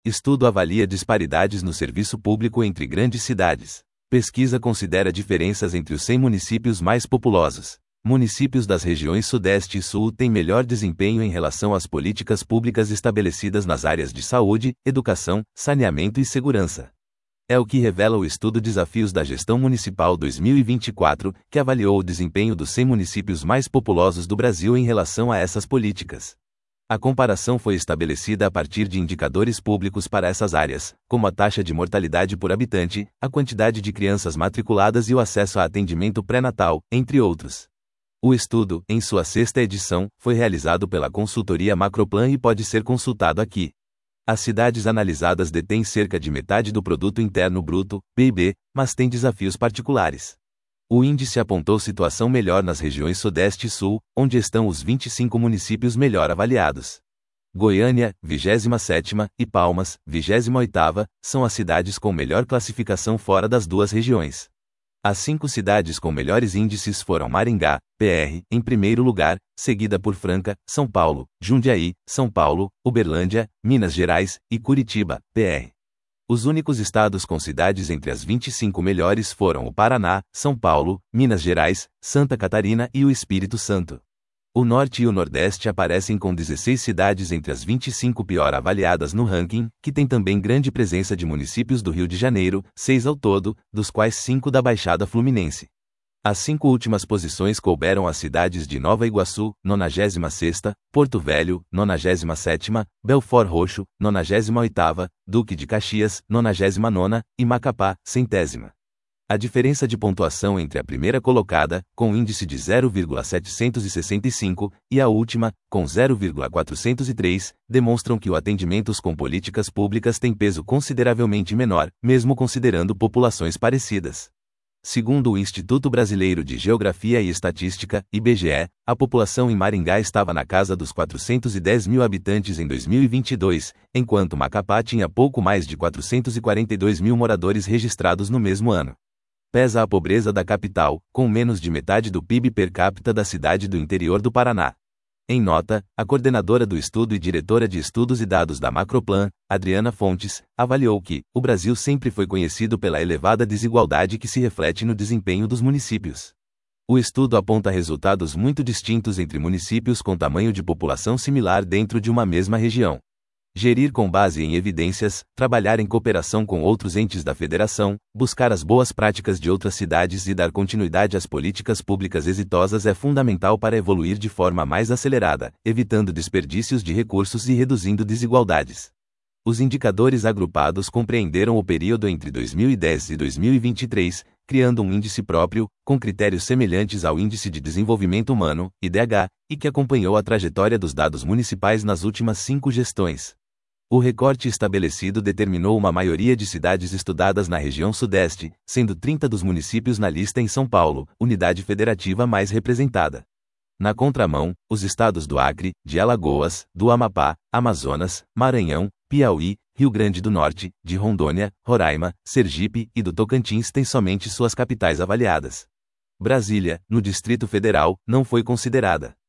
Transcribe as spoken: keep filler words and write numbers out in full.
Estudo avalia disparidades no serviço público entre grandes cidades. Pesquisa considera diferenças entre os cem municípios mais populosos. Municípios das regiões Sudeste e Sul têm melhor desempenho em relação às políticas públicas estabelecidas nas áreas de saúde, educação, saneamento e segurança. É o que revela o estudo Desafios da Gestão Municipal dois mil e vinte e quatro, que avaliou o desempenho dos cem municípios mais populosos do Brasil em relação a essas políticas. A comparação foi estabelecida a partir de indicadores públicos para essas áreas, como a taxa de mortalidade por habitante, a quantidade de crianças matriculadas e o acesso a atendimento pré-natal, entre outros. O estudo, em sua sexta edição, foi realizado pela consultoria Macroplan e pode ser consultado aqui. As cidades analisadas detêm cerca de metade do Produto Interno Bruto, P I B, mas têm desafios particulares. O índice apontou situação melhor nas regiões Sudeste e Sul, onde estão os vinte e cinco municípios melhor avaliados. Goiânia, vigésima sétima, e Palmas, vigésima oitava, são as cidades com melhor classificação fora das duas regiões. As cinco cidades com melhores índices foram Maringá, P R, em primeiro lugar, seguida por Franca, São Paulo, Jundiaí, São Paulo, Uberlândia, Minas Gerais, e Curitiba, P R. Os únicos estados com cidades entre as vinte e cinco melhores foram o Paraná, São Paulo, Minas Gerais, Santa Catarina e o Espírito Santo. O Norte e o Nordeste aparecem com dezesseis cidades entre as vinte e cinco pior avaliadas no ranking, que tem também grande presença de municípios do Rio de Janeiro, seis ao todo, dos quais cinco da Baixada Fluminense. As cinco últimas posições couberam às cidades de Nova Iguaçu, nonagésima sexta, Porto Velho, nonagésima sétima, Belford Roxo, nonagésima oitava, Duque de Caxias, nonagésima nona, e Macapá, centésima. A diferença de pontuação entre a primeira colocada, com índice de zero vírgula setecentos e sessenta e cinco, e a última, com zero vírgula quatrocentos e três, demonstram que o atendimentos com políticas públicas tem peso consideravelmente menor, mesmo considerando populações parecidas. Segundo o Instituto Brasileiro de Geografia e Estatística, I B G E, a população em Maringá estava na casa dos quatrocentos e dez mil habitantes em dois mil e vinte e dois, enquanto Macapá tinha pouco mais de quatrocentos e quarenta e dois mil moradores registrados no mesmo ano. Pesa a pobreza da capital, com menos de metade do P I B per capita da cidade do interior do Paraná. Em nota, a coordenadora do estudo e diretora de estudos e dados da Macroplan, Adriana Fontes, avaliou que o Brasil sempre foi conhecido pela elevada desigualdade que se reflete no desempenho dos municípios. O estudo aponta resultados muito distintos entre municípios com tamanho de população similar dentro de uma mesma região. Gerir com base em evidências, trabalhar em cooperação com outros entes da federação, buscar as boas práticas de outras cidades e dar continuidade às políticas públicas exitosas é fundamental para evoluir de forma mais acelerada, evitando desperdícios de recursos e reduzindo desigualdades. Os indicadores agrupados compreenderam o período entre dois mil e dez e dois mil e vinte e três, criando um índice próprio, com critérios semelhantes ao Índice de Desenvolvimento Humano, I D H, e que acompanhou a trajetória dos dados municipais nas últimas cinco gestões. O recorte estabelecido determinou uma maioria de cidades estudadas na região Sudeste, sendo trinta dos municípios na lista em São Paulo, unidade federativa mais representada. Na contramão, os estados do Acre, de Alagoas, do Amapá, Amazonas, Maranhão, Piauí, Rio Grande do Norte, de Rondônia, Roraima, Sergipe e do Tocantins têm somente suas capitais avaliadas. Brasília, no Distrito Federal, não foi considerada.